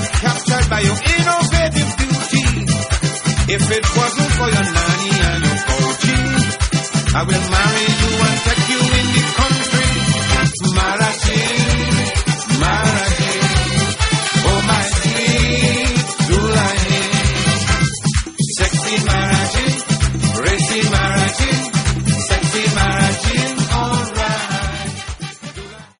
captured by your innovative beauty. If it wasn't for your nanny and your coaching, I will marry you and take